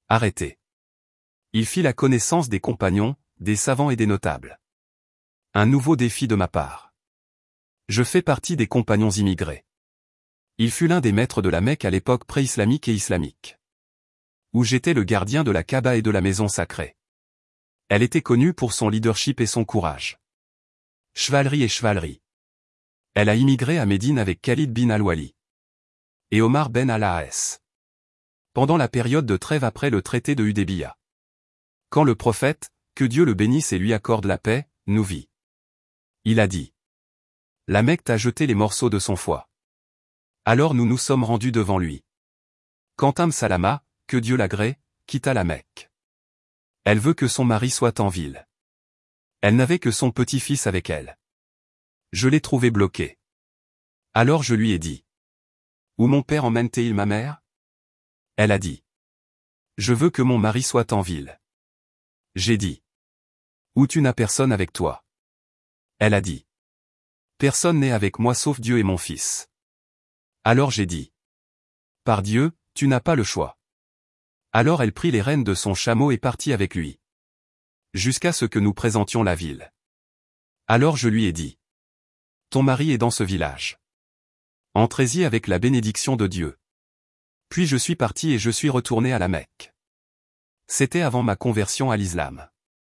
Arrêté. Il fit la connaissance des compagnons, des savants et des notables. Un nouveau défi de ma part. Je fais partie des compagnons immigrés. Il fut l'un des maîtres de la Mecque à l'époque pré-islamique et islamique. Où j'étais le gardien de la Kaaba et de la maison sacrée. Elle était connue pour son leadership et son courage. Chevalerie et chevalerie. Elle a immigré à Médine avec Khalid bin al-Wali et Omar ben al-As. Pendant la période de trêve après le traité de Hudaybiya. Quand le prophète, que Dieu le bénisse et lui accorde la paix, nous vit. Il a dit. La Mecque t'a jeté les morceaux de son foie. Alors nous nous sommes rendus devant lui. Quand Salama, que Dieu l'agrée, quitta la Mecque. Elle veut que son mari soit en ville. Elle n'avait que son petit-fils avec elle. Je l'ai trouvé bloqué. Alors je lui ai dit. Où mon père emmène-t-il ma mère? Elle a dit. Je veux que mon mari soit en ville. J'ai dit. Où tu n'as personne avec toi? Elle a dit. Personne n'est avec moi sauf Dieu et mon fils. Alors j'ai dit. Par Dieu, tu n'as pas le choix. Alors elle prit les rênes de son chameau et partit avec lui. Jusqu'à ce que nous présentions la ville. Alors je lui ai dit. Ton mari est dans ce village. Entrez-y avec la bénédiction de Dieu. Puis je suis parti et je suis retourné à la Mecque. C'était avant ma conversion à l'islam.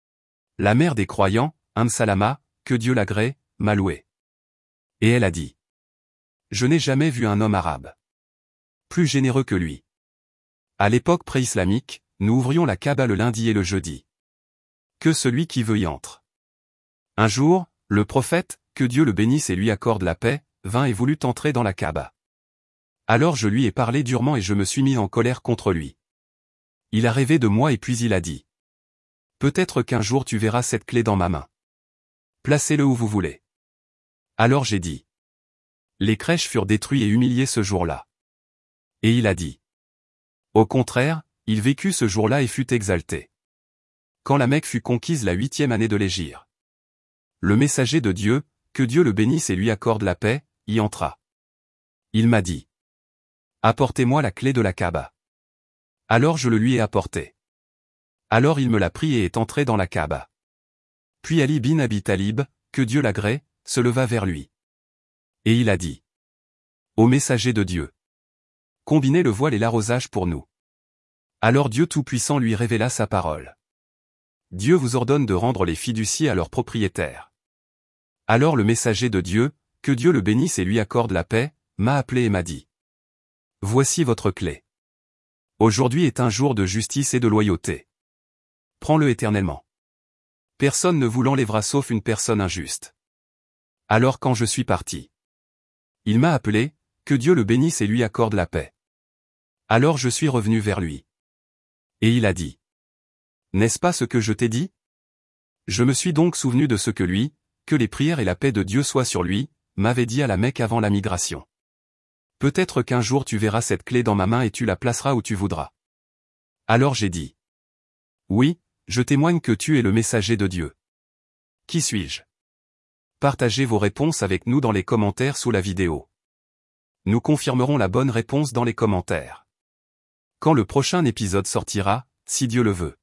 La mère des croyants, Salama, que Dieu l'agrée, m'a loué. Et elle a dit. Je n'ai jamais vu un homme arabe plus généreux que lui. À l'époque pré-islamique, nous ouvrions la Kaaba le lundi et le jeudi. Que celui qui veut y entre. Un jour, le prophète, que Dieu le bénisse et lui accorde la paix, vint et voulut entrer dans la Kaaba. Alors je lui ai parlé durement et je me suis mis en colère contre lui. Il a rêvé de moi et puis il a dit. Peut-être qu'un jour tu verras cette clé dans ma main. Placez-le où vous voulez. Alors j'ai dit. Les crèches furent détruits et humiliés ce jour-là. Et il a dit. Au contraire, il vécut ce jour-là et fut exalté. Quand la Mecque fut conquise la 8e année de l'Hégire. Le messager de Dieu, que Dieu le bénisse et lui accorde la paix, y entra. Il m'a dit. Apportez-moi la clé de la Kaaba. Alors je le lui ai apporté. Alors il me l'a pris et est entré dans la Kaaba. Puis Ali bin Abi Talib, que Dieu l'agrée, se leva vers lui. Et il a dit. Ô messager de Dieu. Combinez le voile et l'arrosage pour nous. Alors Dieu Tout-Puissant lui révéla sa parole. Dieu vous ordonne de rendre les fiducies à leurs propriétaires. Alors le messager de Dieu, que Dieu le bénisse et lui accorde la paix, m'a appelé et m'a dit. Voici votre clé. Aujourd'hui est un jour de justice et de loyauté. Prends-le éternellement. Personne ne vous l'enlèvera sauf une personne injuste. Alors quand je suis parti. Il m'a appelé, que Dieu le bénisse et lui accorde la paix. Alors je suis revenu vers lui. Et il a dit. N'est-ce pas ce que je t'ai dit? Je me suis donc souvenu de ce que lui, que les prières et la paix de Dieu soient sur lui, m'avait dit à la Mecque avant la migration. Peut-être qu'un jour tu verras cette clé dans ma main et tu la placeras où tu voudras. Alors j'ai dit. Oui, je témoigne que tu es le messager de Dieu. Qui suis-je? Partagez vos réponses avec nous dans les commentaires sous la vidéo. Nous confirmerons la bonne réponse dans les commentaires. Quand le prochain épisode sortira, si Dieu le veut.